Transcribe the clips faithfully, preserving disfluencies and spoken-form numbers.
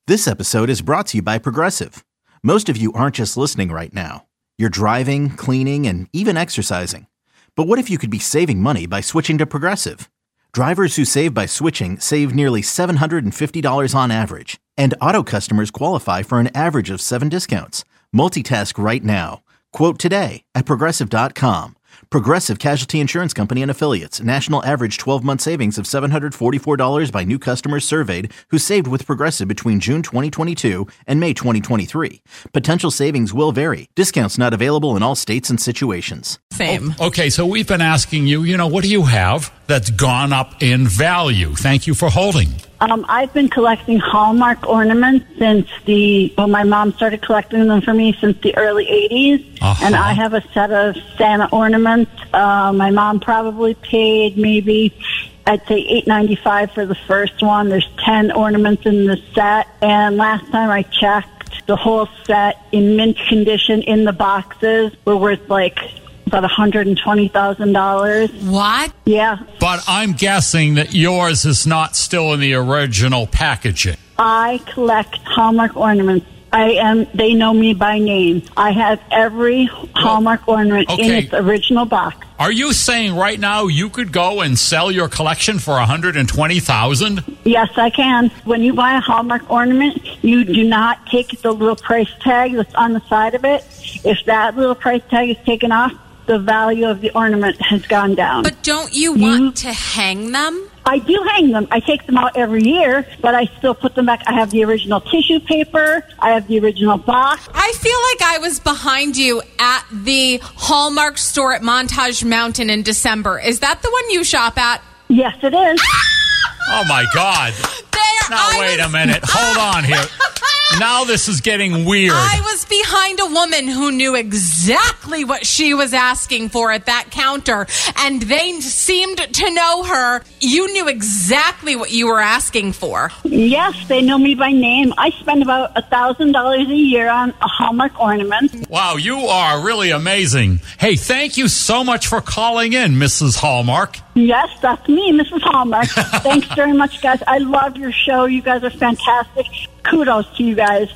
This episode is brought to you by Progressive. Most of you aren't just listening right now. You're driving, cleaning, and even exercising. But what if you could be saving money by switching to Progressive? Drivers who save by switching save nearly seven hundred fifty dollars on average. And auto customers qualify for an average of seven discounts. Multitask right now. Quote today at Progressive dot com. Progressive Casualty Insurance Company and Affiliates. National average twelve-month savings of seven hundred forty-four dollars by new customers surveyed who saved with Progressive between June twenty twenty-two and May twenty twenty-three. Potential savings will vary. Discounts not available in all states and situations. Same. Oh, okay, so we've been asking you, you know, what do you have that's gone up in value? Thank you for holding. Um, I've been collecting Hallmark ornaments since the, well, my mom started collecting them for me since the early eighties. Uh-huh. And I have a set of Santa ornaments. Uh, my mom probably paid maybe, I'd say eight ninety-five for the first one. There's ten ornaments in the set. And last time I checked, the whole set in mint condition in the boxes were worth like about one hundred twenty thousand dollars. What? Yeah. But I'm guessing that yours is not still in the original packaging. I collect Hallmark ornaments. I am. They know me by name. I have every Hallmark well, ornament okay. in its original box. Are you saying right now you could go and sell your collection for one hundred twenty thousand dollars? Yes, I can. When you buy a Hallmark ornament, you do not take the little price tag that's on the side of it. If that little price tag is taken off, the value of the ornament has gone down. But don't you want you, to hang them? I do hang them. I take them out every year, but I still put them back. I have the original tissue paper. I have the original box. I feel like I was behind you at the Hallmark store at Montage Mountain in December. Is that the one you shop at? Yes, it is. Oh, my God. There, now, I wait was... a minute. Hold on here. Now this is getting weird. I was behind a woman who knew exactly what she was asking for at that counter, and they seemed to know her. You knew exactly what you were asking for. Yes, they know me by name. I spend about one thousand dollars a year on a Hallmark ornament. Wow, you are really amazing. Hey, thank you so much for calling in, Missus Hallmark. Yes, that's me, Missus Hallmark. Thanks very much, guys. I love your show. You guys are fantastic. Kudos to you guys.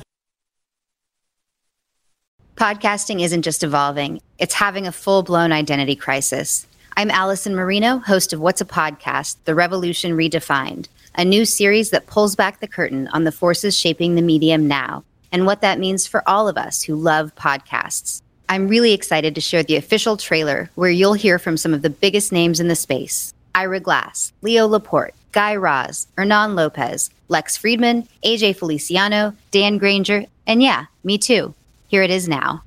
Podcasting isn't just evolving. It's having a full-blown identity crisis. I'm Allison Marino, host of What's a Podcast? The Revolution Redefined, a new series that pulls back the curtain on the forces shaping the medium now and what that means for all of us who love podcasts. I'm really excited to share the official trailer where you'll hear from some of the biggest names in the space. Ira Glass, Leo Laporte, Guy Raz, Hernan Lopez, Lex Friedman, A J Feliciano, Dan Granger, and yeah, me too. Here it is now.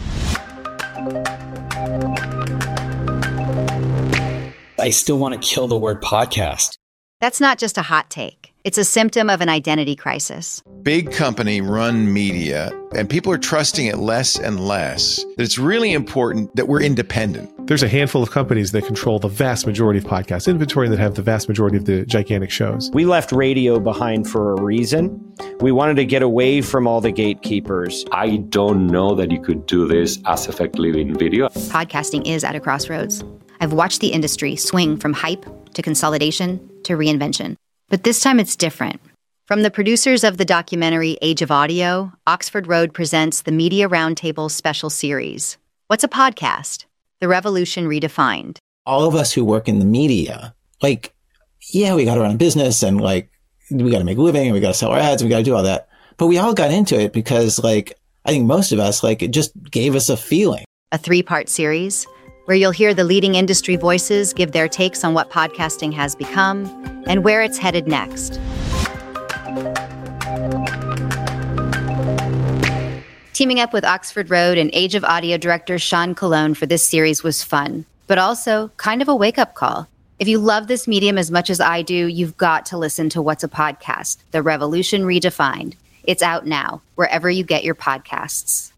I still want to kill the word podcast. That's not just a hot take. It's a symptom of an identity crisis. Big company run media, and people are trusting it less and less. It's really important that we're independent. There's a handful of companies that control the vast majority of podcast inventory that have the vast majority of the gigantic shows. We left radio behind for a reason. We wanted to get away from all the gatekeepers. I don't know that you could do this as effectively in video. Podcasting is at a crossroads. I've watched the industry swing from hype to consolidation to reinvention. But this time it's different. From the producers of the documentary Age of Audio, Oxford Road presents the Media Roundtable special series. What's a podcast? The Revolution Redefined. All of us who work in the media, like, yeah, we got to run a business and like, we got to make a living and we got to sell our ads and we got to do all that. But we all got into it because like, I think most of us, like, it just gave us a feeling. A three-part series where you'll hear the leading industry voices give their takes on what podcasting has become and where it's headed next. Teaming up with Oxford Road and Age of Audio director Sean Colon for this series was fun, but also kind of a wake-up call. If you love this medium as much as I do, you've got to listen to What's a Podcast? The Revolution Redefined. It's out now, wherever you get your podcasts.